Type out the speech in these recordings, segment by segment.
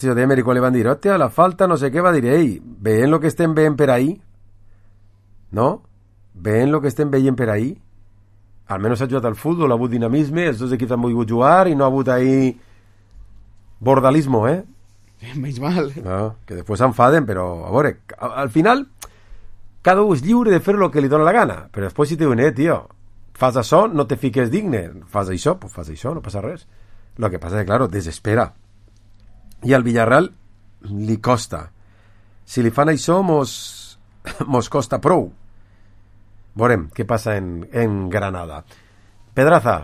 Si de Américo le van a decir, hostia, la falta, no sé qué, va a decir, ey, ven lo que estén bien per ahí, ¿no? Ven lo que estén veient per ahí. Almenys ha jugat al futbol, ha hagut dinamisme, els dos equips han volgut jugar i no ha hagut ahí bordalismo, ¿eh? Menys mal. No, que després s'enfaden, però a veure, al final cada un és lliure de fer el que li dona la gana, però després si te diuen, tio, fas això, no te fiques digne, fas això, pues fas això, no passa res. Lo que passa és que, claro, desespera. I al Villarreal li costa. Si li fan això, mos costa prou. Veurem què passa en Granada. Pedraza.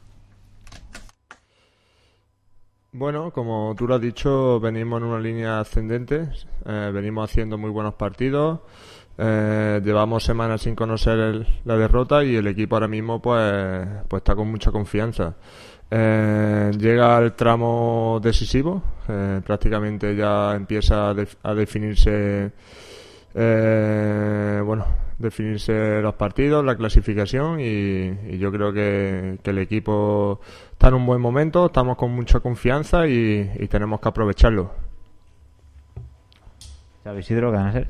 Bueno, como tú lo has dicho, venimos en una línea ascendente, venimos haciendo muy buenos partidos, llevamos semanas sin conocer la derrota y el equipo ahora mismo pues está con mucha confianza. Llega el tramo decisivo, prácticamente ya empieza a definirse definirse los partidos, la clasificación y yo creo que el equipo está en un buen momento, estamos con mucha confianza y tenemos que aprovecharlo. Xavi Isidro, ¿qué van a hacer?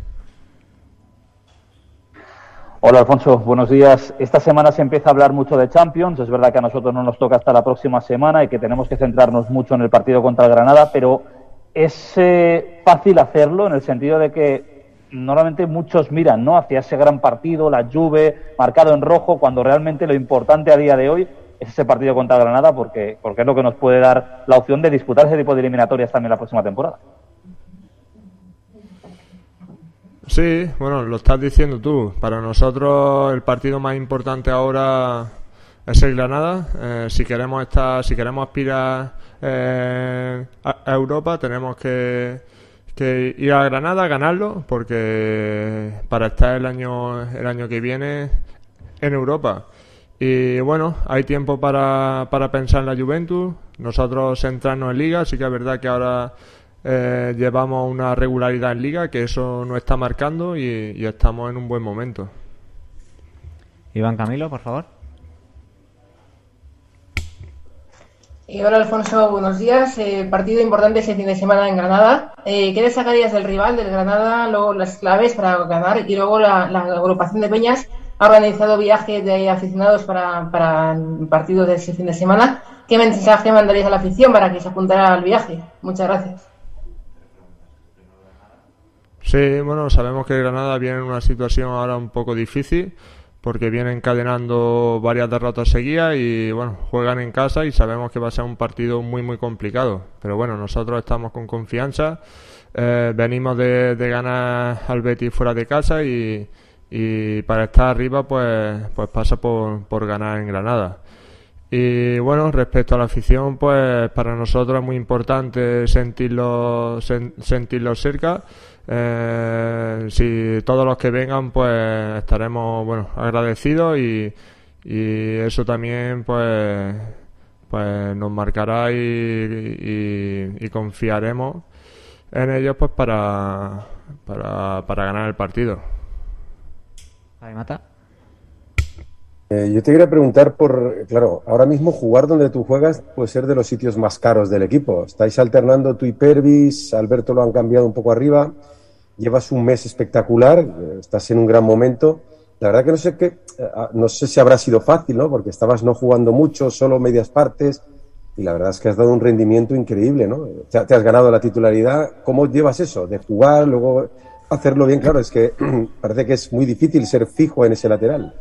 Hola Alfonso, buenos días. Esta semana se empieza a hablar mucho de Champions, es verdad que a nosotros no nos toca hasta la próxima semana y que tenemos que centrarnos mucho en el partido contra el Granada, pero es fácil hacerlo en el sentido de que normalmente muchos miran, ¿no?, hacia ese gran partido, la Juve, marcado en rojo, cuando realmente lo importante a día de hoy es ese partido contra Granada, porque es lo que nos puede dar la opción de disputar ese tipo de eliminatorias también la próxima temporada. Sí, bueno, lo estás diciendo tú. Para nosotros el partido más importante ahora es el Granada. Si queremos aspirar a Europa, tenemos que ir a Granada, ganarlo, porque para estar el año que viene en Europa. Y bueno, hay tiempo para pensar en la Juventus, nosotros centrarnos en Liga. Sí que es verdad que ahora llevamos una regularidad en Liga, que eso nos está marcando y estamos en un buen momento. Iván Camilo, por favor. Hola Alfonso, buenos días. Partido importante ese fin de semana en Granada. ¿Qué destacarías del rival, del Granada? Luego las claves para ganar y luego la agrupación de Peñas ha organizado viajes de aficionados para el partido de ese fin de semana. ¿Qué mensaje mandarías a la afición para que se apuntara al viaje? Muchas gracias. Sí, bueno, sabemos que Granada viene en una situación ahora un poco difícil, porque viene encadenando varias derrotas seguidas y bueno, juegan en casa y sabemos que va a ser un partido muy muy complicado, pero bueno, nosotros estamos con confianza, venimos de ganar al Betis fuera de casa y para estar arriba pues pasa por ganar en Granada. Y bueno, respecto a la afición, pues para nosotros es muy importante sentirlo cerca. Si todos los que vengan pues estaremos agradecidos y eso también pues nos marcará y confiaremos en ellos pues para ganar el partido. Javi Mata. Yo te quería preguntar claro, ahora mismo jugar donde tú juegas puede ser de los sitios más caros del equipo. Estáis alternando tú y Pervis, Alberto lo han cambiado un poco arriba, llevas un mes espectacular, estás en un gran momento. La verdad que no sé si habrá sido fácil, ¿no? Porque estabas no jugando mucho, solo medias partes, y la verdad es que has dado un rendimiento increíble, ¿no? Te has ganado la titularidad. ¿Cómo llevas eso? De jugar, luego hacerlo bien. Claro, es que parece que es muy difícil ser fijo en ese lateral.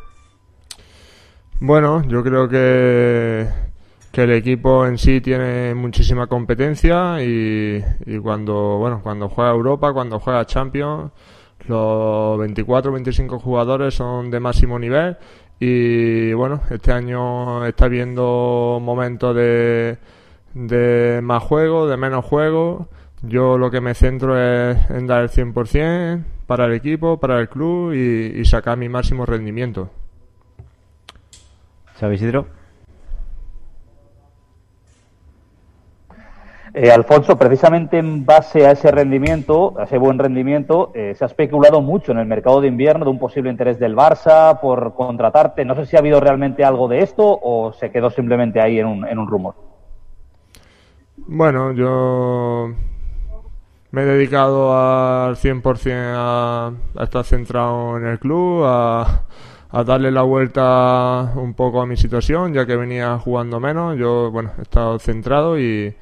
Bueno, yo creo que el equipo en sí tiene muchísima competencia y cuando juega Europa, cuando juega Champions, los 24 o 25 jugadores son de máximo nivel y bueno, este año está habiendo momentos de más juego, de menos juego. Yo lo que me centro es en dar el 100% para el equipo, para el club y sacar mi máximo rendimiento. Xavi Isidro. Alfonso, precisamente en base a ese rendimiento, a ese buen rendimiento, se ha especulado mucho en el mercado de invierno de un posible interés del Barça por contratarte. No sé si ha habido realmente algo de esto o se quedó simplemente ahí en un rumor. Bueno, yo me he dedicado al 100% a estar centrado en el club, a darle la vuelta un poco a mi situación, ya que venía jugando menos. Yo, bueno, he estado centrado y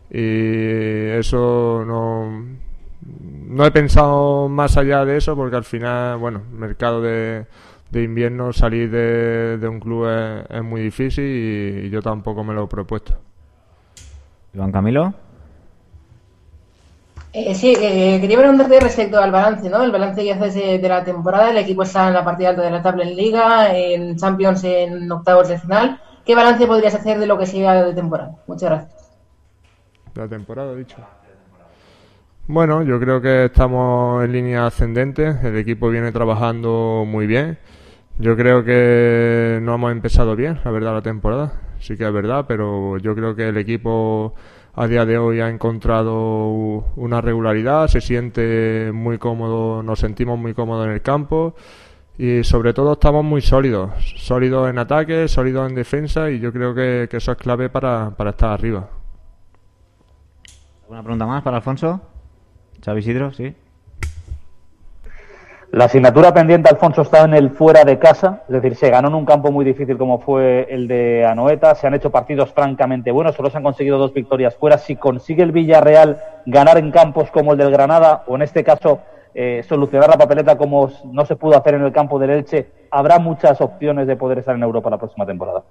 eso no he pensado más allá de eso, porque al final, bueno, mercado de invierno, salir de un club es muy difícil y yo tampoco me lo he propuesto. Iván Camilo. Sí, quería preguntarte respecto al balance, ¿no? El balance que haces de la temporada. El equipo está en la parte alta de la tabla en Liga, en Champions en octavos de final. ¿Qué balance podrías hacer de lo que siga de temporada? Muchas gracias. De la temporada, he dicho. Bueno, yo creo que estamos en línea ascendente. El equipo viene trabajando muy bien. Yo creo que no hemos empezado bien, la verdad, la temporada. Sí que es verdad, pero yo creo que el equipo a día de hoy ha encontrado una regularidad, se siente muy cómodo, nos sentimos muy cómodos en el campo y sobre todo estamos muy sólidos en ataque, sólidos en defensa, y yo creo que eso es clave para estar arriba. ¿Alguna pregunta más para Alfonso? Xavi Isidro, sí. La asignatura pendiente, Alfonso, está en el fuera de casa, es decir, se ganó en un campo muy difícil como fue el de Anoeta, se han hecho partidos francamente buenos, solo se han conseguido 2 victorias fuera. Si consigue el Villarreal ganar en campos como el del Granada, o en este caso solucionar la papeleta como no se pudo hacer en el campo del Elche, habrá muchas opciones de poder estar en Europa la próxima temporada.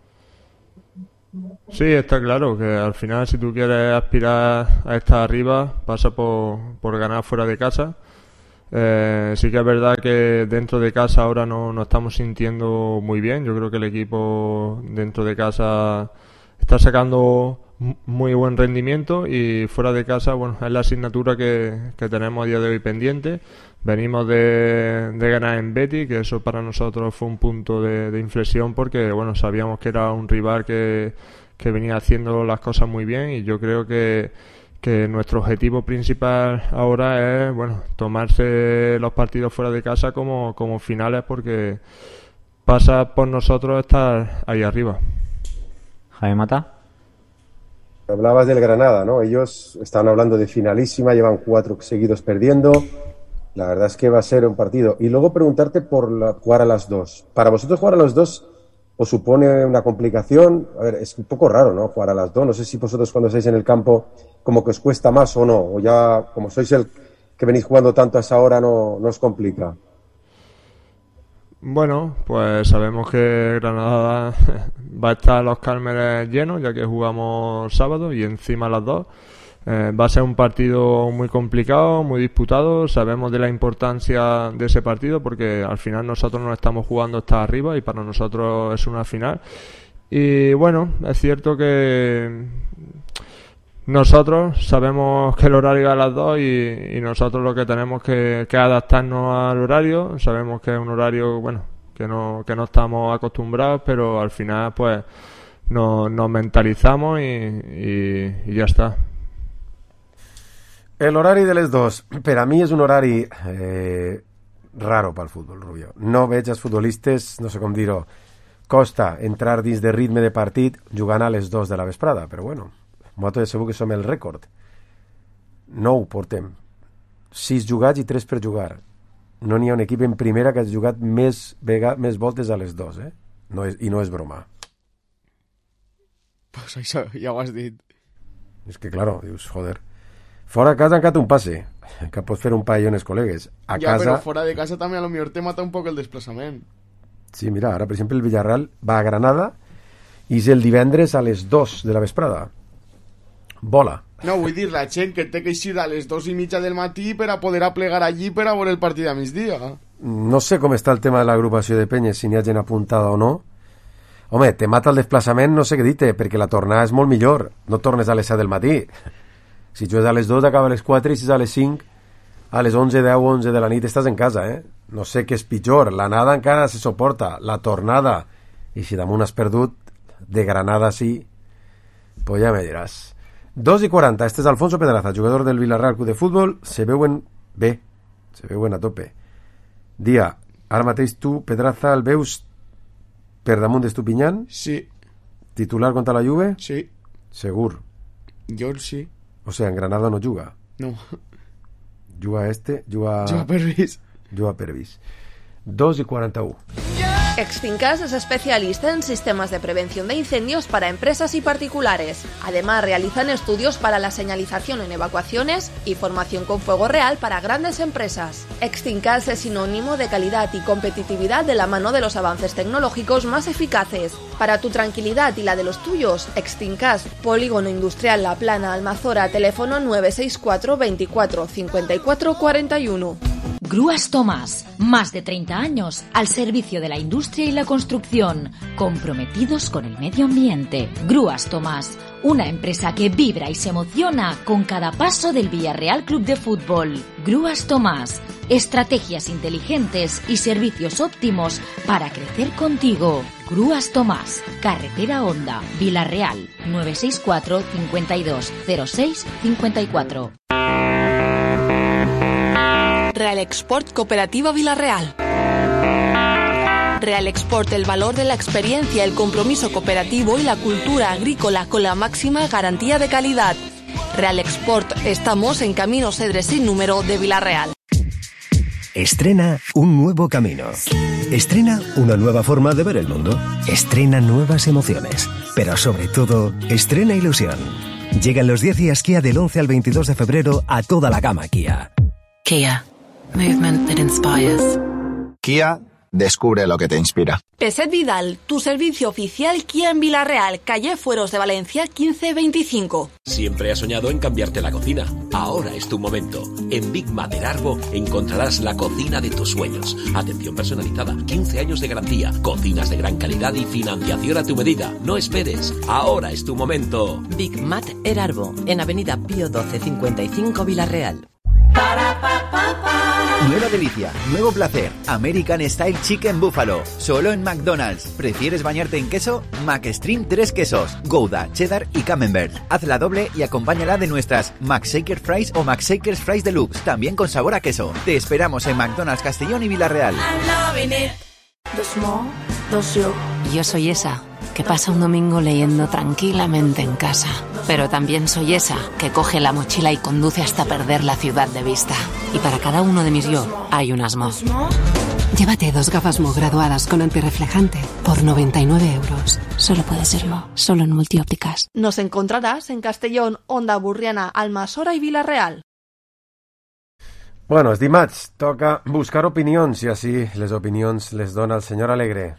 Sí, está claro que al final, si tú quieres aspirar a estar arriba, pasa por ganar fuera de casa. Sí que es verdad que dentro de casa ahora no estamos sintiendo muy bien. Yo creo que el equipo dentro de casa está sacando muy buen rendimiento, y fuera de casa, bueno, es la asignatura que tenemos a día de hoy pendiente. Venimos de ganar en Betis, que eso para nosotros fue un punto de inflexión, porque bueno, sabíamos que era un rival que venía haciendo las cosas muy bien, y yo creo que nuestro objetivo principal ahora es, bueno, tomarse los partidos fuera de casa como finales, porque pasa por nosotros estar ahí arriba. Jaime Mata. Hablabas del Granada, ¿no? Ellos estaban hablando de finalísima, llevan 4 seguidos perdiendo. La verdad es que va a ser un partido. Y luego preguntarte por jugar a las 2. ¿Para vosotros jugar a las 2 os supone una complicación? A ver, es un poco raro, ¿no? Jugar a las 2. No sé si vosotros cuando estáis en el campo como que os cuesta más o no. O ya, como sois el que venís jugando tanto a esa hora, no os complica. Bueno, pues sabemos que Granada va a estar los Cármenes llenos, ya que jugamos sábado y encima a las 2. Va a ser un partido muy complicado, muy disputado. Sabemos de la importancia de ese partido, porque al final nosotros no estamos jugando hasta arriba y para nosotros es una final. Y bueno, es cierto que nosotros sabemos que el horario es a las 2 y nosotros lo que tenemos que adaptarnos al horario. Sabemos que es un horario, bueno, que no estamos acostumbrados, pero al final pues nos mentalizamos y ya està. El horari de les 2, per a mi és un horari raro pel futbol, Rubio. No veig els futbolistes, no sé com dir-ho, costa entrar dins de ritme de partit jugant a les 2 de la vesprada, però bueno, nosaltres segur que som el rècord. 9 portem, 6 jugats i 3 per jugar. No n'hi ha un equip en primera que hagi jugat més voltes a les 2, I no és broma. Pues això ja ho has dit. És que, claro, dius, joder. Fora a casa encara un passe, que pots fer un paio en els col·legues. A ja, casa... però fora de casa també a lo millor te mata un poc el desplaçament. Sí, mira, ara, per exemple, el Villarreal va a Granada i és el divendres a les 2 de la vesprada. Vola. No, vull dir, la gent que té que eixir a les 2:30 del matí per a poder aplegar allí per a veure el partit a migdia. No sé com està el tema de l'agrupació de penyes, si n'hi ha gent apuntada o no. Home, te mata el desplaçament, no sé què dir-te, perquè la tornada és molt millor. No tornes a les 7 del matí. Si jugues a les 2, acaba a les 4, i si és a les 5, a les 11, 10 o 11 de la nit estàs en casa, No sé què és pitjor. L'anada encara se soporta. La tornada, i si damunt has perdut, de Granada sí, pues ja me diràs. 2:40, este és Alfonso Pedraza, jugador del Villarreal Club de Futbol. Se veuen bé, se veuen a tope. Dia, ara mateix tu, Pedraza, el veus per damunt d'Estupiñán? Sí. Titular contra la Juve? Sí. Segur. Jo sí. O sea, en Granada no juga. No. Joa Pervis. 2:41. Extincas es especialista en sistemas de prevención de incendios para empresas y particulares. Además, realizan estudios para la señalización en evacuaciones y formación con fuego real para grandes empresas. Extincas es sinónimo de calidad y competitividad de la mano de los avances tecnológicos más eficaces. Para tu tranquilidad y la de los tuyos, Extincas, Polígono Industrial La Plana, Almazora, teléfono 964 24 54 41. Grúas Tomás, más de 30 años al servicio de la industria y la construcción, comprometidos con el medio ambiente. Grúas Tomás, una empresa que vibra y se emociona con cada paso del Villarreal Club de Fútbol. Grúas Tomás, estrategias inteligentes y servicios óptimos para crecer contigo. Grúas Tomás, Carretera Honda, Villarreal, 964 52 06 54. Real Export Cooperativa Villarreal. Real Export, el valor de la experiencia, el compromiso cooperativo y la cultura agrícola con la máxima garantía de calidad. Real Export, estamos en Camino Cedres sin número de Villarreal. Estrena un nuevo camino. Estrena una nueva forma de ver el mundo. Estrena nuevas emociones. Pero sobre todo, estrena ilusión. Llegan los 10 días Kia del 11 al 22 de febrero a toda la gama Kia. Kia. Movement that inspires. Kia, descubre lo que te inspira. Peset Vidal, tu servicio oficial Kia en Villarreal, calle Fueros de Valencia 1525. Siempre has soñado en cambiarte la cocina. Ahora es tu momento. En Big Mater Arbo encontrarás la cocina de tus sueños. Atención personalizada, 15 años de garantía, cocinas de gran calidad y financiación a tu medida. No esperes, ahora es tu momento. Big Mater Arbo, en Avenida Pío 12 55 Villarreal. Nueva delicia, nuevo placer, American Style Chicken Buffalo, solo en McDonald's. ¿Prefieres bañarte en queso? McStream 3 quesos, Gouda, Cheddar y Camembert. Hazla doble y acompáñala de nuestras McShaker Fries o McShakers Fries Deluxe, también con sabor a queso. Te esperamos en McDonald's Castellón y Villarreal. Yo soy esa que pasa un domingo leyendo tranquilamente en casa. Pero también soy esa que coge la mochila y conduce hasta perder la ciudad de vista. Y para cada uno de mis yo hay un Asmo. Llévate 2 gafas Mo graduadas con antirreflejante por 99 euros. Solo puede ser Mo, solo en Multiópticas. Nos encontrarás en Castellón, Onda Burriana, Almasora y Villarreal. Bueno, és dimarts, toca buscar opinions i així les opinions les dona el senyor Alegre.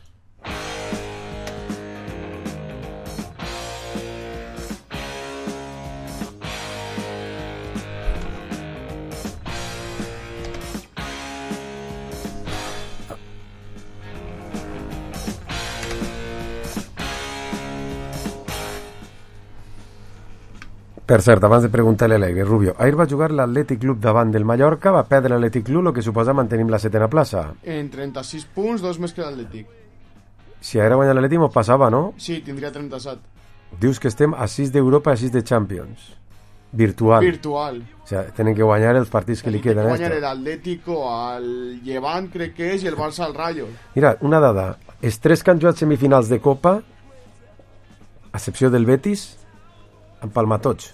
Per cert, abans de preguntar-li a l'Alegre, Rubio, ahir va jugar l'Atlètic Club davant del Mallorca, va perdre l'Atlètic Club, el que suposa mantenim la 7ª plaça. En 36 punts, 2 més que l'Atlètic. Si ahir guanyat l'Atlètic mos passava, no? Sí, tindria 37. Dius que estem a 6 d'Europa i a 6 de Champions. Virtual. Virtual. O sea, tenen que guanyar els partits que li queden. Guanyar l'Atlético, el Llevant, crec que és, i el Barça al Rayo. Mira, una dada. Els 3 que han jugat semifinals de Copa, a excepció del Betis, han palmat tots.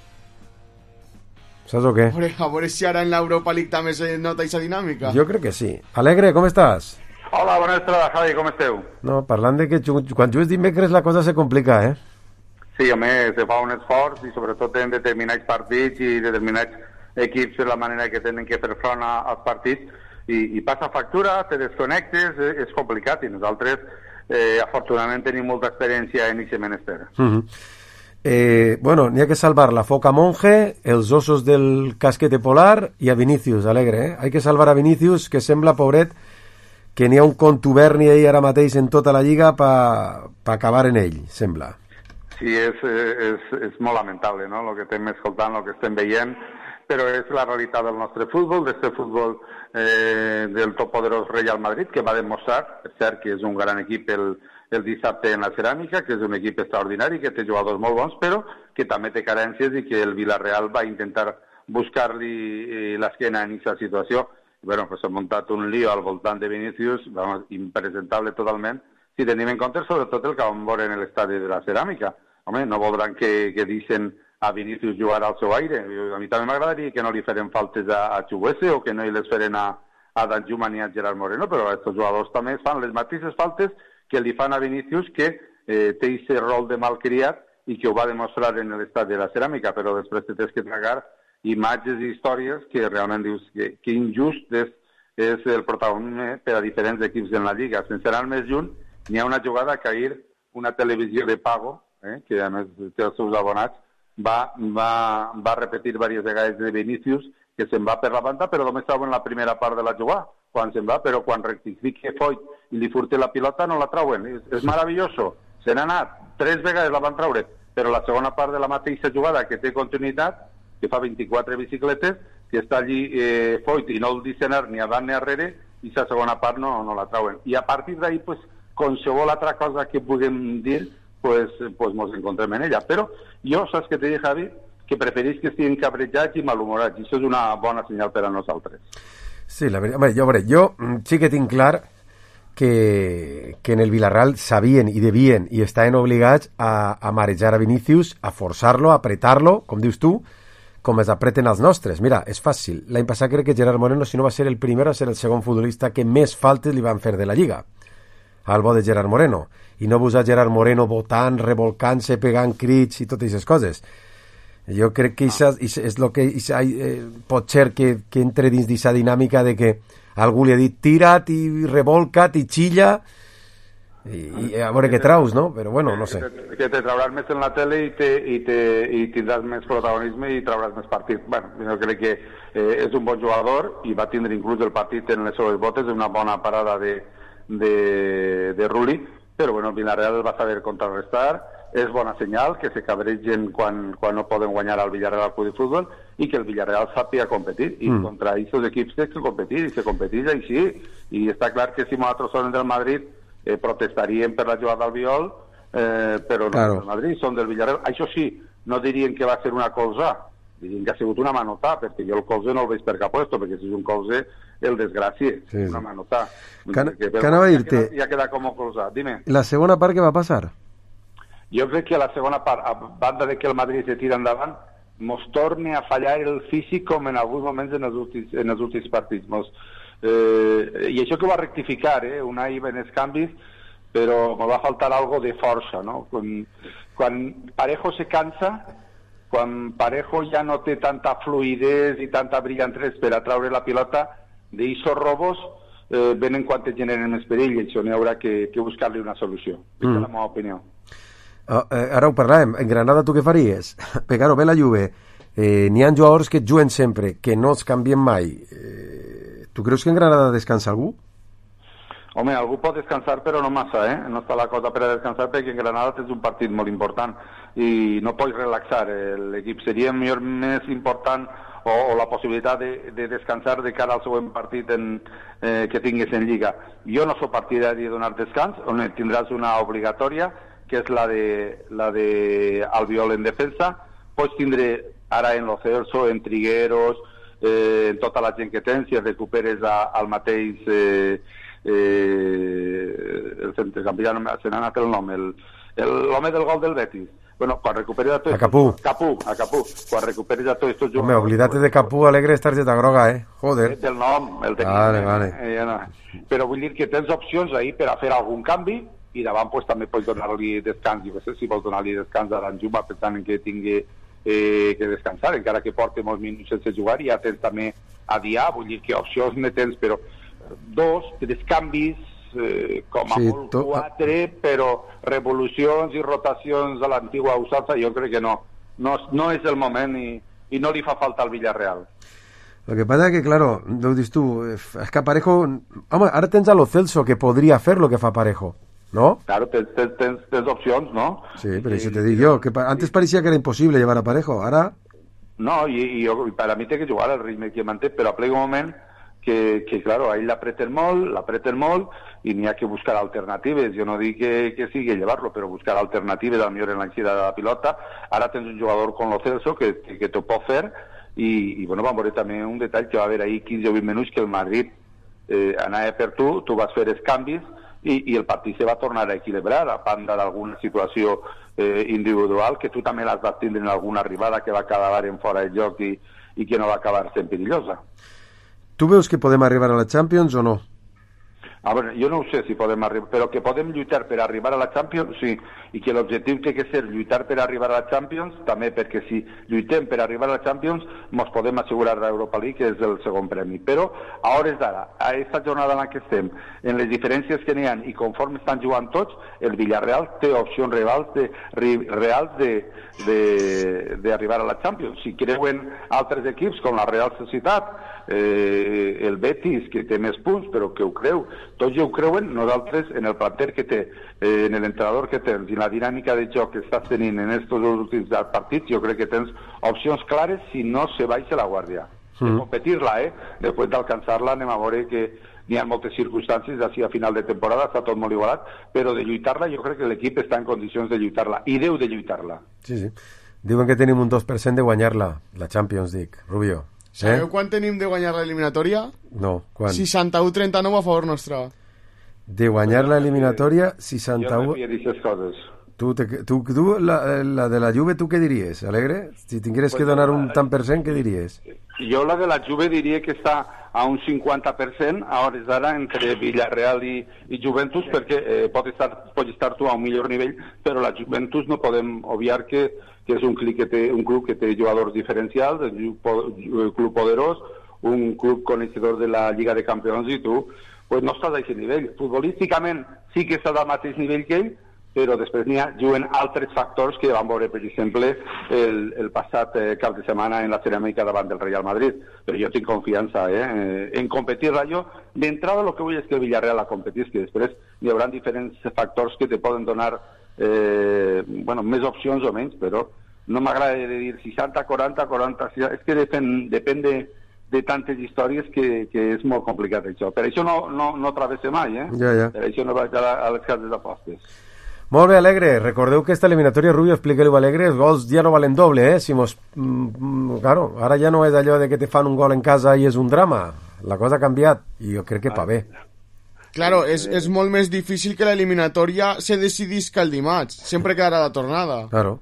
Saps o què? A veure si ara en l'Europa League també se nota aquesta dinàmica. Jo crec que sí. Alegre, com estàs? Hola, bona tarda, Javi, com esteu? No, parlant de que quan jugues dimecres la cosa se complica, eh? Sí, home, se fa un esforç i sobretot en determinats partits i determinats equips la manera que tenen que fer front als partits i passa factura, te desconnectes, és complicat i nosaltres afortunadament tenim molta experiència en aquest menester. Bueno, n'hi ha que salvar la foca monje, els ossos del casquete polar i a Vinícius, Alegre, eh? Hay que salvar a Vinícius, que sembla, pobret, que n'hi ha un contuberni ahí ara mateix en tota la lliga pa acabar en ell, sembla. Sí, és molt lamentable, no?, el que estem escoltant, el que estem veient, però és la realitat del nostre futbol, d'aquest futbol del toppoderós Real Madrid, que va demostrar, per cert, que és un gran equip el dissabte en la Ceràmica, que és un equip extraordinari, que té jugadors molt bons, però que també té carències i que el Villarreal va intentar buscar-li l'esquena en aquesta situació. Bueno, pues s'ha muntat un lío al voltant de Vinícius, vamos, impresentable totalment, si tenim en compte sobretot el que vam veure en l'estadi de la Ceràmica. Home, no voldran que deixen a Vinícius jugar al seu aire. A mi també m'agradaria que no li feren faltes a Chukwueze o que no li les feren a Danjuma ni a Gerard Moreno, però aquests jugadors també fan les mateixes faltes que li fan a Vinícius, que té aquest rol de malcriat i que ho va demostrar en l'estat de la ceràmica, però després te tens que tragar imatges i històries que realment dius que injust és el protagonisme per a diferents equips en la Lliga. Sense anar més lluny, n'hi ha una jugada que ahir una televisió de pago, que a més té els seus abonats, va repetir diverses vegades de Vinícius, que se'n va per la banda, però només estava en la primera part de la jugada, quan se'n va, però quan rectifica Foyt i li furta la pilota no la trauen. És meravelloso. Se n'ha anat, 3 vegades la van traure, però la segona part de la mateixa jugada, que té continuïtat, que fa 24 bicicletes, que està allí Foyt i no el deixen anar ni a davant ni arrere, i la segona part no la trauen. I a partir d'ahir, pues, qualsevol altra cosa que puguem dir, pues ens encontrem en ella. Però jo, saps què t'he dit, Javi? Que prefereix que estiguin cabrejats i malhumorats, i això és una bona senyal per a nosaltres. Sí, la veritat, jo sí que tinc clar que en el Villarreal sabien i devien i estaven obligats a marejar a Vinícius, a forçar-lo, a apretar-lo, com dius tu, com es apreten els nostres. Mira, és fàcil. L'any passat crec que Gerard Moreno, si no va ser el primer, va ser el segon futbolista que més faltes li van fer de la Lliga, al bo de Gerard Moreno. I no veus a Gerard Moreno votant, revolcant-se, pegant crits i totes aquestes coses. Jo crec que això és el que pot ser que entre dins d'aquesta dinàmica de que algú li ha dit tira't i revolca't i xilla i a veure què traus, no? Però bueno, no sé. Que te trauràs més en la tele i tindràs més protagonisme i trauràs més partit. Bueno, jo crec que és un bon jugador i va tindre inclús el partit en les seves botes, una bona parada de Rulli, però bueno, Villarreal el va saber contrarrestar. És bona senyal que se cabregen quan no poden guanyar al Villarreal al Club de Futbol i que el Villarreal sàpiga competir, i contra aquests equips té que competir, i se competeix així, i està clar que si nosaltres som del Madrid protestaríem per la jugada al Viol, però no del Madrid, són del Villarreal. Això sí, no dirien que va ser una colzà, dirien que ha sigut una manotà, perquè jo el colze no el veig per cap puesto, perquè si és un colze el desgràcia, una manotà. Que anava a dir-te... Ja queda com a colzà, dime. La segona part què va passar? Jo crec que a la segona part, a banda de que el Madrid se tira endavant, mos torna a fallar el físic com en alguns moments en els últims partits. I això que va rectificar, Unai en els canvis, però me va faltar algo de força, no? Quan Parejo se cansa, quan Parejo ja no té tanta fluidesa i tanta brillantresa per a traure la pilota, d'eixos robos venen quan te generen més perill, i això n'hi haurà que buscar-li una solució. Aquesta és la meva opinió. Ara ho parlàvem, en Granada tu què faries? Pegar-ho bé la Juve, n'hi ha jugadors que juguen sempre, que no els canvien mai. Tu creus que en Granada descansa algú? Home, algú pot descansar, però no massa, no està la cosa per a descansar, perquè en Granada tens un partit molt important i no pots relaxar. L'equip seria més important o la possibilitat de descansar de cara al següent partit que tingués en Lliga. Jo no soc partidari de donar descans, on tindràs una obligatòria, que és la de Albiol en defensa. Pots tindre ara en Lo Celso, en Trigueros, en tota la gent que tens, si recuperes al mateix el centrecampià, se n'ha anat el nom, l'home del gol del Betis. Bueno, quan recuperes a tots... Capú. Quan recuperes a tots estos jugadors... Home, oblidate de Capú, Alegre, és targeta groga, Joder. El nom, el tenia. Vale. Però vull dir que tens opcions ahí per a fer algun canvi, i davant pues, també pots donar-li descans. Jo no sé si vols donar-li descans a Danjuma pensant que tingui que descansar, encara que porti molts minuts sense jugar, i ja tens també a Dià, vull dir que opcions ne tens, però 3 canvis, com a molt 4, però revolucions i rotacions a l'antigua usança, jo crec que no és el moment i no li fa falta al Villarreal. Lo que pasa es que, claro, lo dices tú, es que Parejo... Home, ara tens a Lo Celso, que podria fer lo que fa Parejo, ¿no? Claro, tens opcions, ¿no? Sí, pero eso te digo yo, que antes parecía que era imposible llevar a Parejo, ahora... No, i per a mi té que jugar al ritme que manté, però plega un moment que claro, ahí l'apreten molt, i n'hi ha que buscar alternatives. Jo no dic que sigui llevar-lo, però buscar alternatives, millor en l'eixida de la pilota. Ara tens un jugador com Lo Celso que t'ho pot fer, i bueno, vam veure també un detall que va haver ahir 15 o 20 minuts que el Madrid anava per tu vas fer els canvis, i el partit se va tornar a equilibrar a banda d'alguna situació individual que tu també l'has de tindre en alguna arribada que va acabar en fora de joc i que no va acabar sent perillosa. Tu veus que podem arribar a la Champions o no? A veure, jo no ho sé si podem arribar, però que podem lluitar per arribar a la Champions, sí, i que l'objectiu té que ser lluitar per arribar a la Champions, també, perquè si lluitem per arribar a la Champions, ens podem assegurar l'Europa League, que és el segon premi. Però, a hores d'ara, a aquesta jornada en què estem, en les diferències que n'hi ha i conforme estan jugant tots, el Villarreal té opcions reals d'arribar a la Champions. Si creuen altres equips, com la Real Societat, el Betis, que té més punts, però que ho creu, tots ja ho creuen, nosaltres, en el planter que té, en l'entrenador que tens i la dinàmica de joc que estàs tenint en aquests últims partits, jo crec que tens opcions clares si no se baixa la guàrdia. De competir-la, després d'alcançar-la anem a veure que n'hi ha moltes circumstàncies, així a final de temporada està tot molt igualat, però de lluitar-la jo crec que l'equip està en condicions de lluitar-la, i deu de lluitar-la. Sí. Diuen que tenim un 2% de guanyar-la, la Champions, dic, Rubio. Sabeu quan tenim de guanyar l'eliminatòria? No, quan? 61-39 a favor nostre. De guanyar l'eliminatòria, 61... Jo no havia dit aquestes coses. Tu la de la Juve, tu què diries, Alegre? Si tingueres que donar un tant per cent, què diries? Jo la de la Juve diria que està a un 50% a hores d'ara entre Villarreal i Juventus, perquè pot estar tu a un millor nivell, però la Juventus no podem obviar que és un club que té jugadors diferencials, un club poderós, un club coneixedor de la Lliga de Campions, i tu pues no estàs a aquest nivell. Futbolísticament sí que estàs al mateix nivell que ell, però després juguen altres factors que van veure, per exemple, el passat cap de setmana en la ceràmica davant del Real Madrid. Però jo tinc confiança en competir-la. Jo, d'entrada, el que vull és que el Villarreal la competisqui. Després hi haurà diferents factors que te poden donar més opcions o menys, però no m'agrada de dir 60, 40, 40... És que depèn de tantes històries que és molt complicat això. Per això no travessa mai, Ja. Per això no vaig a les cases d'apostes. Molt bé, Alegre. Recordeu que esta eliminatòria, Rubio, explica-li-ho a Alegre, els gols ja no valen doble, Si claro, ara ja no és allò de que te fan un gol en casa i és un drama. La cosa ha canviat i jo crec que pa bé. Claro, és molt més difícil que l'eliminatòria se decidisca el dimarts. Sempre quedarà la tornada. Claro.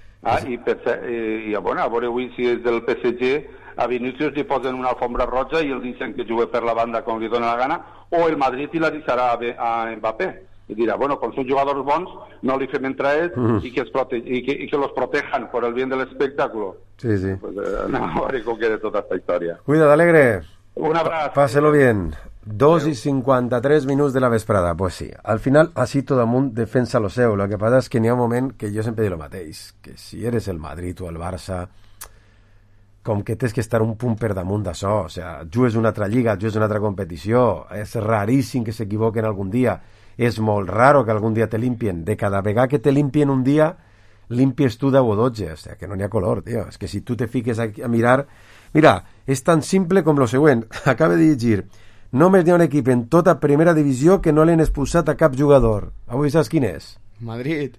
I a veure avui si és del PSG, a Vinícius li posen una alfombra roja i el deixen que jugui per la banda com li dona la gana, o el Madrid la deixarà a Mbappé. I dirà, com són jugadors bons, no li fem entrar ells i que los protejan por el bien del espectáculo. Sí. Pues, no, a veure com queda tota esta història. Cuida't, Alegre. Un abrazo. Páselo bien. 2:53 minuts de la vesprada. Pues sí, al final, así todo el mundo defensa lo seu. Lo que pasa es que n'hi ha un moment que jo sempre dic el mateix, que si eres el Madrid o el Barça, com que tens que estar un punt per damunt d'això. O sea, jugues una altra lliga, jugues una altra competició, és raríssim que s'equivoquen algun dia, és molt raro que algun dia te limpien. De cada vegada que te limpien un dia, limpies tu 10 o 12. O sea, que no n'hi ha color, tio. És que si tu te fiques a mirar... Mira, és tan simple com lo següent. Acaba de llegir. Només hi ha un equip en tota primera divisió que no l'han expulsat a cap jugador. Avui saps quin és? Madrid.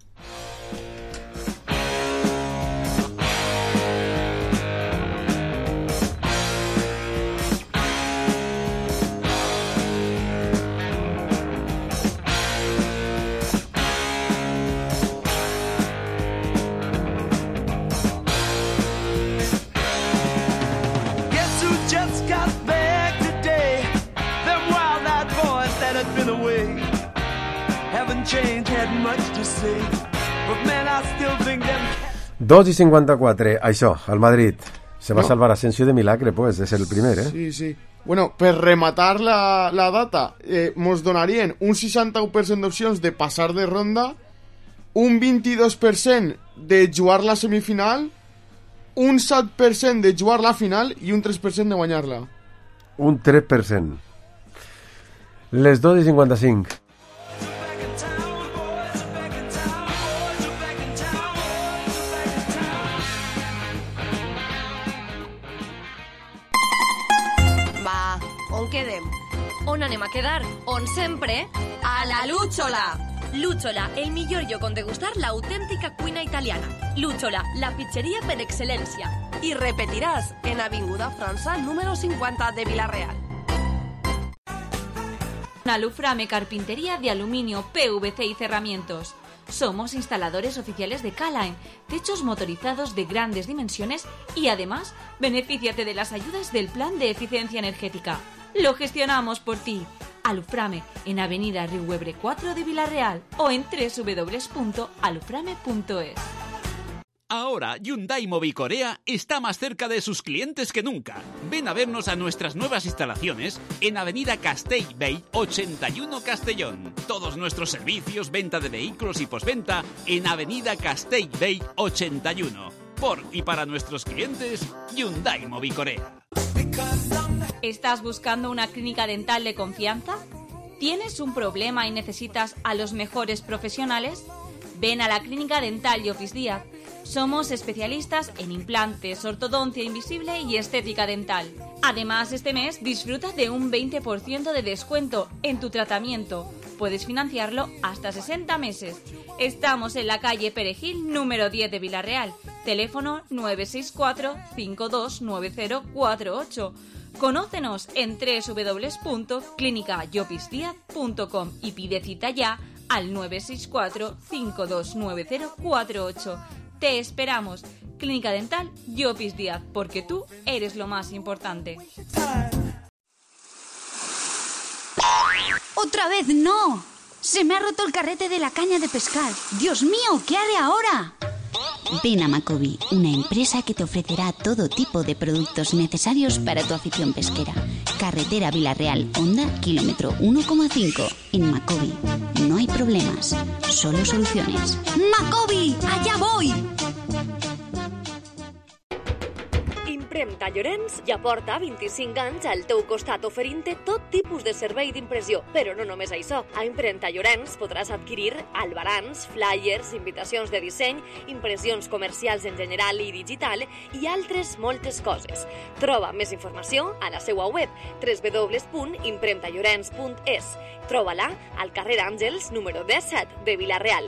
Dos y 54, això, el Madrid. Se va a salvar Asensio de milagre, pues, de ser el primer, Sí. Bueno, per rematar la data, mos donarien un 61% d'opcions de passar de ronda, un 22% de jugar la semifinal, un 7% de jugar la final i un 3% de guanyar-la. Un 3%. Les 2:55. On quedem? On anem a quedar? On sempre? A la Lúchola! Lúchola, el millor lloc on degustar l'autèntica cuina italiana. Lúchola, la pizzeria per excel·lència. I repetiràs en Avinguda França número 50 de Vila-real. Aluframe Carpintería de aluminio, PVC y cerramientos. Somos instaladores oficiales de K-Line, techos motorizados de grandes dimensiones y además benefíciate de las ayudas del Plan de Eficiencia Energética. Lo gestionamos por ti. Aluframe en Avenida Riuebre 4 de Vila-real o en www.aluframe.es. Ahora Hyundai Mobicorea está más cerca de sus clientes que nunca. Ven a vernos a nuestras nuevas instalaciones en Avenida Castellbell 81 Castellón. Todos nuestros servicios, venta de vehículos y postventa en Avenida Castellbell 81. Por y para nuestros clientes, Hyundai Mobicorea. ¿Estás buscando una clínica dental de confianza? ¿Tienes un problema y necesitas a los mejores profesionales? Ven a la Clínica Dental Llopis Díaz. Somos especialistas en implantes, ortodoncia invisible y estética dental. Además, este mes disfruta de un 20% de descuento en tu tratamiento. Puedes financiarlo hasta 60 meses. Estamos en la calle Perejil, número 10 de Vila-real. Teléfono 964-529048. Conócenos en www.clinicayopisdiaz.com y pide cita ya al 964-529048. Te esperamos. Clínica Dental Llopis Díaz, porque tú eres lo más importante. ¡Otra vez no! Se me ha roto el carrete de la caña de pescar. ¡Dios mío! ¿Qué haré ahora? Ven a Macobi, una empresa que te ofrecerá todo tipo de productos necesarios para tu afición pesquera. Carretera Vila-real, Honda, kilómetro 1,5. En Macobi no hay problemas, solo soluciones. ¡Macobi! ¡Allá voy! Impremta Llorenç ja porta 25 anys al teu costat oferint-te tot tipus de servei d'impressió. Però no només això. A Impremta Llorenç podràs adquirir albarans, flyers, invitacions de disseny, impressions comercials en general i digital i altres moltes coses. Troba més informació a la seva web www.impremtallorens.es. Troba-la al carrer Àngels número 17 de Vila-real.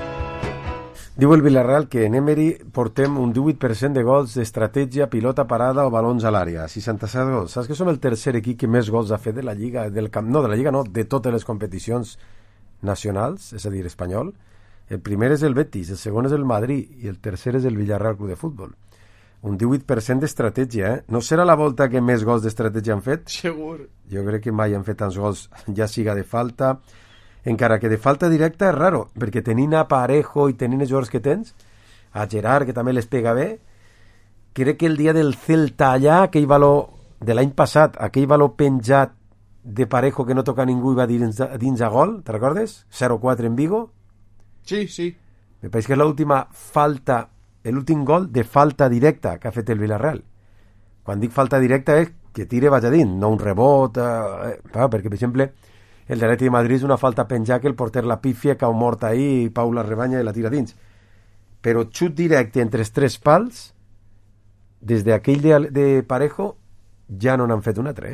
Diu el Villarreal que en Emery portem un 18% de gols d'estratègia, pilota parada o balons a l'àrea. 67 gols. Saps que som el tercer equip que més gols ha fet de la Lliga, de totes les competicions nacionals, és a dir, espanyol. El primer és el Betis, el segon és el Madrid i el tercer és el Villarreal Club de Futbol. Un 18% d'estratègia, No serà la volta que més gols d'estratègia han fet? Segur. Jo crec que mai han fet tants gols, ja siga de falta... Encara que de falta directa és raro, perquè tenint a Parejo i tenint els jugadors que tens, a Gerard, que també les pega bé, crec que el dia del Celta allà, aquell valor de l'any passat, aquell valor penjat de Parejo que no toca ningú i va dins a gol, te recordes? 0-4 en Vigo. Sí, sí. Me pareix que és l'última falta, l'últim gol de falta directa que ha fet el Villarreal. Quan dic falta directa és que tire vaig a dins, no un rebot, perquè, per exemple, el de l'Atlètic de Madrid és una falta penjar que el porter la pifia, cau mort ahí, i Pau la rebanya i la tira dins. Però xut directe entre els tres pals, des d'aquell de Parejo, ja no n'han fet un altre,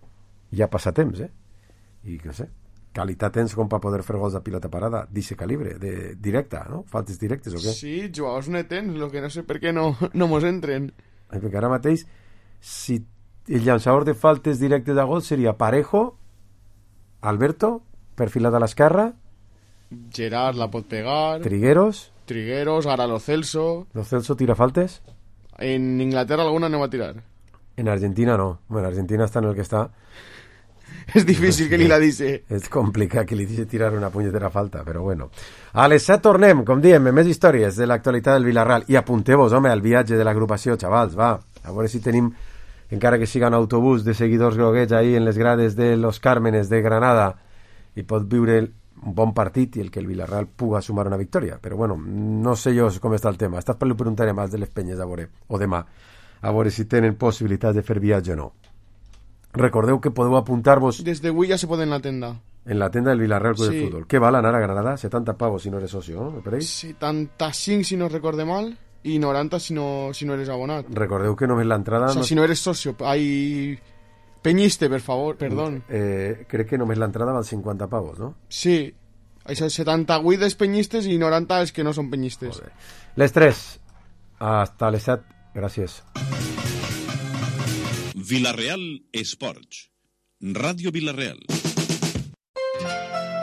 Ja passa temps, I, no sé, qualitat tens com per poder fer gols de pilota parada, d'aquest calibre, de directa, no? Faltes directes o què? Sí, jugadors netens, lo que no sé per què no mos entren. Perquè ara mateix, si el llançador de faltes directes de gol seria Parejo, Alberto, perfilat a l'esquerra. Gerard la pot pegar. Trigueros, ara Lo Celso. Lo Celso tira faltes. En Inglaterra alguna no va a tirar. En Argentina no. Bueno, Argentina està en el que està. És difícil que li la dice. És complicat que li dice tirar una punyetera falta, però bueno. A les 7 tornem, com diem, amb més històries de l'actualitat del Villarreal. I apunteu-vos, home, al viatge de l'agrupació, xavals, va. A veure si tenim, encara que siga un autobús de seguidors groguets ahí en les grades de Los Cármenes de Granada, i pot viure un bon partit i el que el Villarreal puga sumar una victòria. Però bueno, no sé jo com està el tema. Estàs per li preguntaré més de les penyes a veure, o demà, a veure si tenen possibilitat de fer viatge o no. Recordeu que podeu apuntar-vos... Des d'avui ja se pot en la tenda. En la tenda del Villarreal Club de Futbol. Què val anar a Granada? 70 pavos si no eres socio, ¿no? 75 si no recorde mal y 90 si no eres abonat. Recordeu que només l'entrada... O sea, si no eres socio, hay... Peñiste, per favor, perdón. Crec que només l'entrada val 50 pavos, no? Sí. Hay 78 dels peñistes i 90 els que no són peñistes. Les 3. Hasta les 7. Gràcies. Villarreal Esports. Ràdio Villarreal.